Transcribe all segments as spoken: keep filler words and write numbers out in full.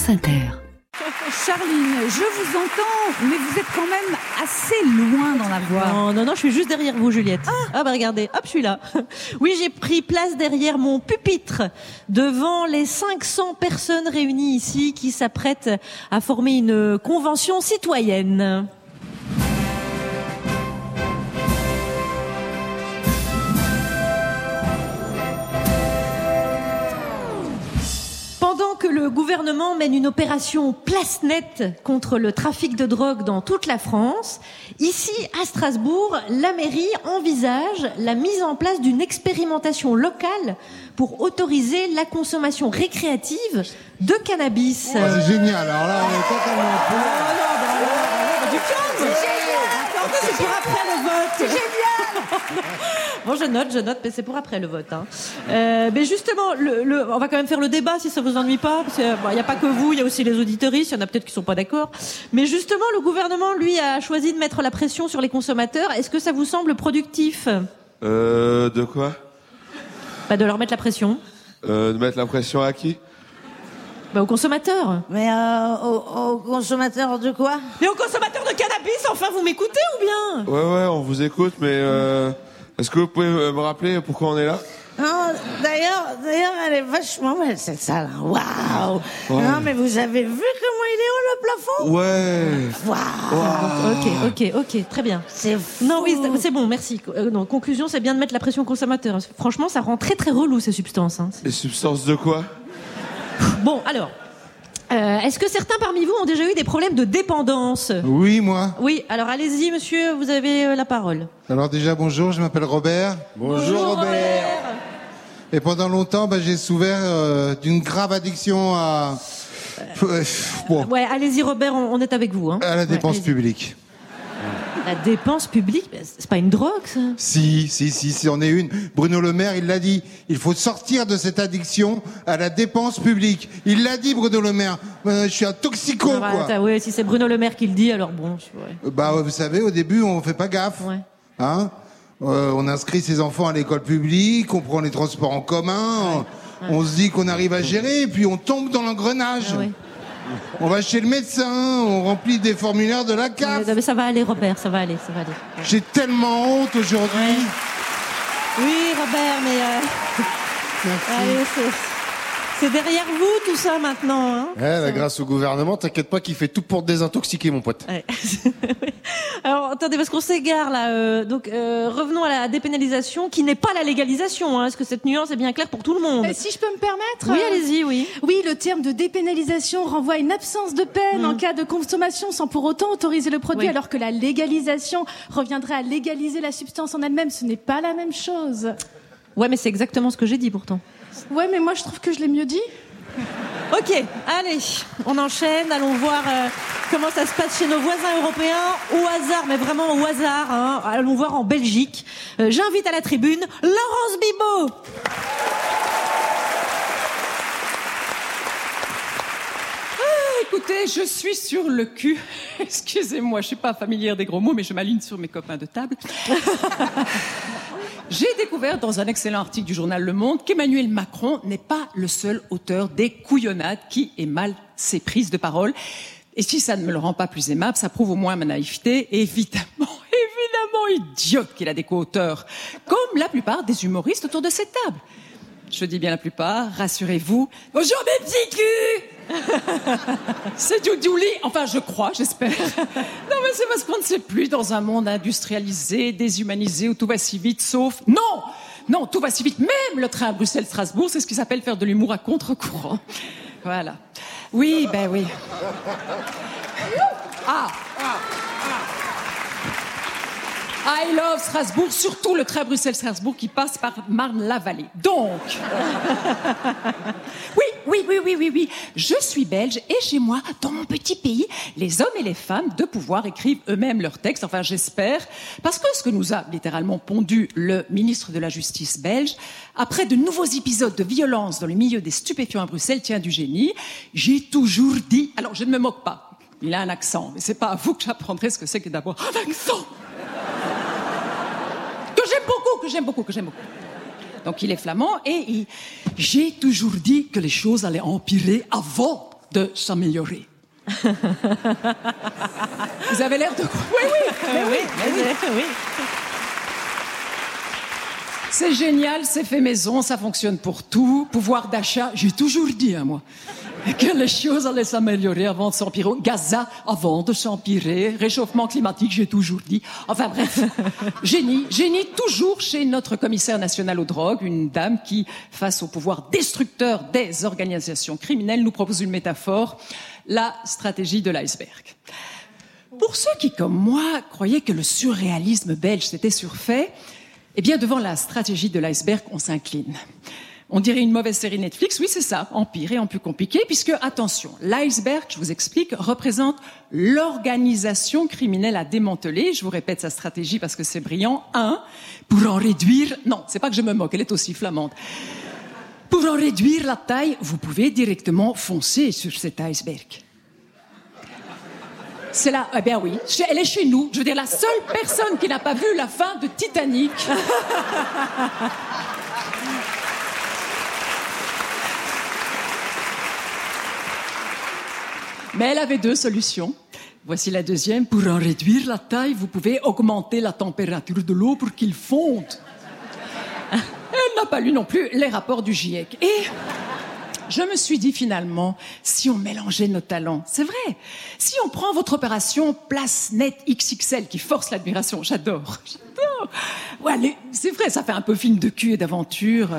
France Inter. Charline, je vous entends, mais vous êtes quand même assez loin dans la voix. Non, non, non, je suis juste derrière vous, Juliette. Ah, ah bah regardez, hop, je suis là. Oui, j'ai pris place derrière mon pupitre, devant les cinq cents personnes réunies ici qui s'apprêtent à former une convention citoyenne. Pendant que le gouvernement mène une opération place nette contre le trafic de drogue dans toute la France, ici à Strasbourg, la mairie envisage la mise en place d'une expérimentation locale pour autoriser la consommation récréative de cannabis. Oh, c'est génial, alors là on est totalement en oh, non, bah, non, bah, du calme. C'est génial. C'est pour après le vote. C'est génial. Bon, je note, je note, mais c'est pour après le vote. Hein. Euh, mais justement, le, le, on va quand même faire le débat si ça vous ennuie pas, parce qu'il bon, n'y a pas que vous, il y a aussi les auditeuristes, il y en a peut-être qui sont pas d'accord. Mais justement, le gouvernement, lui, a choisi de mettre la pression sur les consommateurs. Est-ce que ça vous semble productif ? Euh, de quoi ? Bah, de leur mettre la pression. Euh, de mettre la pression à qui ? Bah, aux consommateurs. Mais euh, aux, aux consommateurs de quoi ? Mais aux consommateurs de cannabis, enfin, vous m'écoutez ou bien ? Ouais, ouais, on vous écoute, mais euh, est-ce que vous pouvez me rappeler pourquoi on est là ? Non, d'ailleurs, d'ailleurs, elle est vachement belle, cette salle. Waouh! Ouais. Non, mais vous avez vu comment il est haut, le plafond? Ouais. Waouh! Wow. Ok, ok, ok, très bien. C'est fou. Non, oui, c'est bon, merci. Euh, non, conclusion, c'est bien de mettre la pression consommateur. Franchement, ça rend très très relou ces substances. Hein. Les substances de quoi ? Bon, alors, euh, est-ce que certains parmi vous ont déjà eu des problèmes de dépendance ? Oui, moi. Oui, alors allez-y, monsieur, vous avez euh, la parole. Alors déjà, bonjour, je m'appelle Robert. Bonjour, Robert. Et pendant longtemps, bah, j'ai souffert euh, d'une grave addiction à... Euh, bon, Ouais, allez-y, Robert, on, on est avec vous. Hein. à la dépense Ouais, publique. La dépense publique, c'est pas une drogue, ça ? Si, si, si, si, on est une. Bruno Le Maire, il l'a dit. Il faut sortir de cette addiction à la dépense publique. Il l'a dit, Bruno Le Maire. Euh, je suis un toxico, Ah, quoi. attends, ouais, si c'est Bruno Le Maire qui le dit, alors bon. Je... Ouais. Bah, vous savez, au début, on fait pas gaffe. Ouais. Hein euh, on inscrit ses enfants à l'école publique, on prend les transports en commun, Ouais. on, on se dit qu'on arrive à gérer, et puis on tombe dans l'engrenage. Ah, ouais. On va chez le médecin, on remplit des formulaires de la C A F. Mais ça va aller, Robert, ça va aller, ça va aller. Ouais. J'ai tellement honte aujourd'hui. Ouais. Oui, Robert, mais... Euh... Allez, c'est... c'est derrière vous, tout ça, maintenant. Hein. Ouais, là, grâce au gouvernement, t'inquiète pas qu'il fait tout pour te désintoxiquer, mon pote. Ouais. Alors, attendez, parce qu'on s'égare, là. Euh, donc, euh, revenons à la dépénalisation, qui n'est pas la légalisation. Hein. Est-ce que cette nuance est bien claire pour tout le monde ? Euh, si je peux me permettre. Oui, euh, allez-y, oui. Oui, le terme de dépénalisation renvoie à une absence de peine Mmh. en cas de consommation sans pour autant autoriser le produit, Oui. alors que la légalisation reviendrait à légaliser la substance en elle-même. Ce n'est pas la même chose. Ouais, mais c'est exactement ce que j'ai dit, pourtant. Ouais, mais moi je trouve que je l'ai mieux dit. Ok, allez, on enchaîne, allons voir euh, comment ça se passe chez nos voisins européens, au hasard, mais vraiment au hasard, hein. Allons voir en Belgique. Euh, j'invite à la tribune Laurence Bibot. Écoutez, je suis sur le cul. Excusez-moi, je suis pas familière des gros mots, mais je m'aligne sur mes copains de table. J'ai découvert dans un excellent article du journal Le Monde qu'Emmanuel Macron n'est pas le seul auteur des couillonnades qui émalent ses prises de parole. Et si ça ne me le rend pas plus aimable, ça prouve au moins ma naïveté. Et évidemment, évidemment idiote qu'il a des co-auteurs, comme la plupart des humoristes autour de cette table. Je dis bien la plupart, rassurez-vous. Bonjour mes petits culs. C'est Doudouli, enfin je crois, j'espère. Non mais c'est parce qu'on ne sait plus dans un monde industrialisé, déshumanisé, où tout va si vite, sauf... Non Non, tout va si vite, même le train à Bruxelles-Strasbourg, c'est ce qui s'appelle faire de l'humour à contre-courant. Voilà. Oui, ben oui. Ah, ah, ah. I love Strasbourg, surtout le train Bruxelles-Strasbourg qui passe par Marne-la-Vallée. Donc, oui, oui, oui, oui, oui, oui, je suis belge et chez moi, dans mon petit pays, les hommes et les femmes de pouvoir écrivent eux-mêmes leurs textes, enfin j'espère, parce que ce que nous a littéralement pondu le ministre de la Justice belge, après de nouveaux épisodes de violence dans le milieu des stupéfiants à Bruxelles, tient du génie, j'ai toujours dit, alors je ne me moque pas, il a un accent, mais c'est pas à vous que j'apprendrai ce que c'est que d'avoir un accent. Que j'aime beaucoup, que j'aime beaucoup, que j'aime beaucoup. Donc il est flamand et il... j'ai toujours dit que les choses allaient empirer avant de s'améliorer. Vous avez l'air de... Oui, oui, mais oui, mais oui. oui. C'est génial, c'est fait maison, ça fonctionne pour tout. Pouvoir d'achat, j'ai toujours dit à moi que les choses allaient s'améliorer avant de s'empirer. Gaza avant de s'empirer. Réchauffement climatique, j'ai toujours dit. Enfin bref, génie, génie toujours chez notre commissaire national aux drogues, une dame qui, face au pouvoir destructeur des organisations criminelles, nous propose une métaphore, la stratégie de l'iceberg. Pour ceux qui, comme moi, croyaient que le surréalisme belge s'était surfait, eh bien, devant la stratégie de l'iceberg, on s'incline. On dirait une mauvaise série Netflix, oui, c'est ça, en pire et en plus compliqué, puisque, attention, l'iceberg, je vous explique, représente l'organisation criminelle à démanteler. Je vous répète sa stratégie parce que c'est brillant. Un, pour en réduire... Non, c'est pas que je me moque, elle est aussi flamande. Pour en réduire la taille, vous pouvez directement foncer sur cet iceberg. C'est là, eh bien oui, elle est chez nous. Je veux dire, la seule personne qui n'a pas vu la fin de Titanic. Mais elle avait deux solutions. Voici la deuxième. Pour en réduire la taille, vous pouvez augmenter la température de l'eau pour qu'il fonde. Elle n'a pas lu non plus les rapports du GIEC. Et je me suis dit finalement, si on mélangeait nos talents, c'est vrai. Si on prend votre opération Place Net X X L qui force l'admiration, j'adore, j'adore. Ouais, c'est vrai, ça fait un peu film de cul et d'aventure.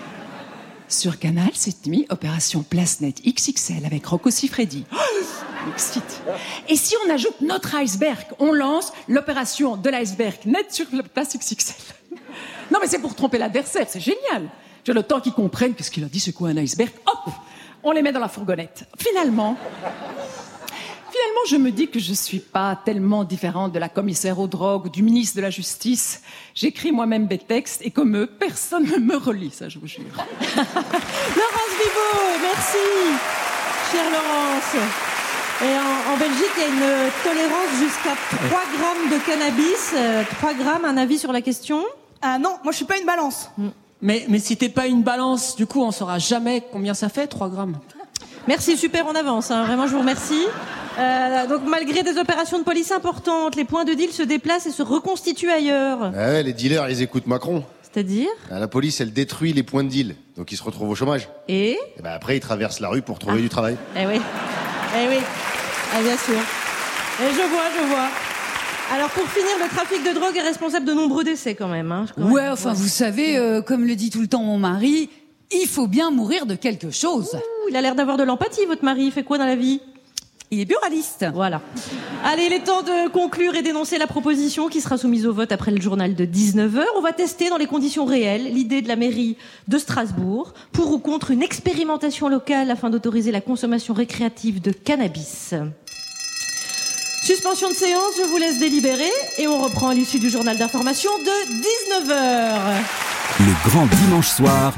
Sur Canal, cette nuit, opération Place Net X X L avec Rocco Siffredi. Oh, m'excite. Et si on ajoute notre iceberg, on lance l'opération de l'iceberg net sur la Place X X L. Non mais c'est pour tromper l'adversaire, c'est génial. J'ai le temps qu'ils comprennent qu'est-ce qu'il a dit, c'est quoi un iceberg. Hop, on les met dans la fourgonnette. Finalement, finalement, je me dis que je suis pas tellement différente de la commissaire aux drogues ou du ministre de la Justice. J'écris moi-même des textes et comme eux, personne ne me relit, ça je vous jure. Laurence Vibo, merci, chère Laurence. Et en, en Belgique, il y a une tolérance jusqu'à trois grammes de cannabis. Euh, trois grammes, un avis sur la question? Ah non, moi je suis pas une balance. Mm. Mais, mais si t'es pas une balance, du coup, on saura jamais combien ça fait, trois grammes. Merci, super, on avance. Hein. Vraiment, je vous remercie. Euh, donc, malgré des opérations de police importantes, les points de deal se déplacent et se reconstituent ailleurs. Ah ouais, les dealers, ils écoutent Macron. C'est-à-dire? Ah, la police, elle détruit les points de deal. Donc, ils se retrouvent au chômage. Et, et ben après, ils traversent la rue pour trouver ah. du travail. Eh oui. Eh oui. Ah, bien sûr. Et je vois, je vois. Alors pour finir, le trafic de drogue est responsable de nombreux décès quand même. Hein, quand ouais, même. enfin ouais. Vous savez, euh, comme le dit tout le temps mon mari, il faut bien mourir de quelque chose. Ouh, il a l'air d'avoir de l'empathie, votre mari. Il fait quoi dans la vie? Il est buraliste. Voilà. Allez, il est temps de conclure et d'énoncer la proposition qui sera soumise au vote après le journal de dix-neuf heures. On va tester dans les conditions réelles l'idée de la mairie de Strasbourg pour ou contre une expérimentation locale afin d'autoriser la consommation récréative de cannabis. Suspension de séance, je vous laisse délibérer et on reprend à l'issue du journal d'information de dix-neuf heures. Le grand dimanche soir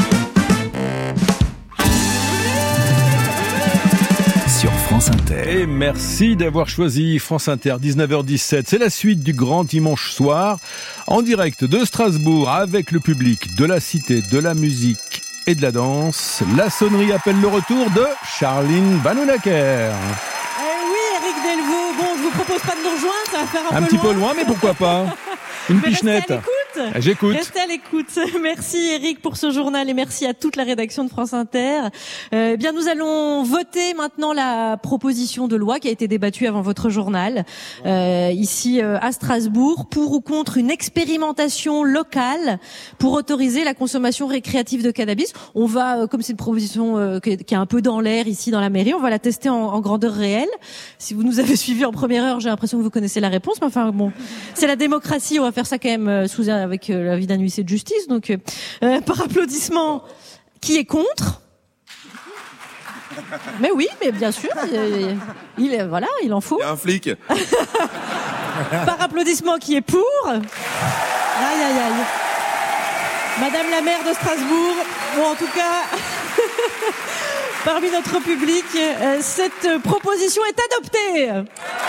sur France Inter. Et merci d'avoir choisi France Inter, dix-neuf heures dix-sept. C'est la suite du grand dimanche soir en direct de Strasbourg avec le public de la Cité de la musique et de la danse. La sonnerie appelle le retour de Charline Vanhoenacker. Delvaux, bon, je vous propose pas de nous rejoindre, ça va faire un, un peu petit loin. peu loin, mais pourquoi pas? Une pichenette. J'écoute. Restez à l'écoute. Merci Eric pour ce journal et merci à toute la rédaction de France Inter. Euh, eh bien, nous allons voter maintenant la proposition de loi qui a été débattue avant votre journal, euh, ici euh, à Strasbourg, pour ou contre une expérimentation locale pour autoriser la consommation récréative de cannabis. On va, euh, comme c'est une proposition euh, qui, est, qui est un peu dans l'air ici dans la mairie, on va la tester en, en grandeur réelle. Si vous nous avez suivis en première heure, j'ai l'impression que vous connaissez la réponse, mais enfin bon, c'est la démocratie, on va faire ça quand même euh, sous avec euh, l'avis d'un huissier de justice. Donc, euh, par applaudissement, qui est contre? Mais oui, mais bien sûr, il, il, il voilà, il en faut. Il y a un flic. Par applaudissement, qui est pour? Aïe, aïe, aïe. Madame la maire de Strasbourg, bon, en tout cas, parmi notre public, euh, cette proposition est adoptée.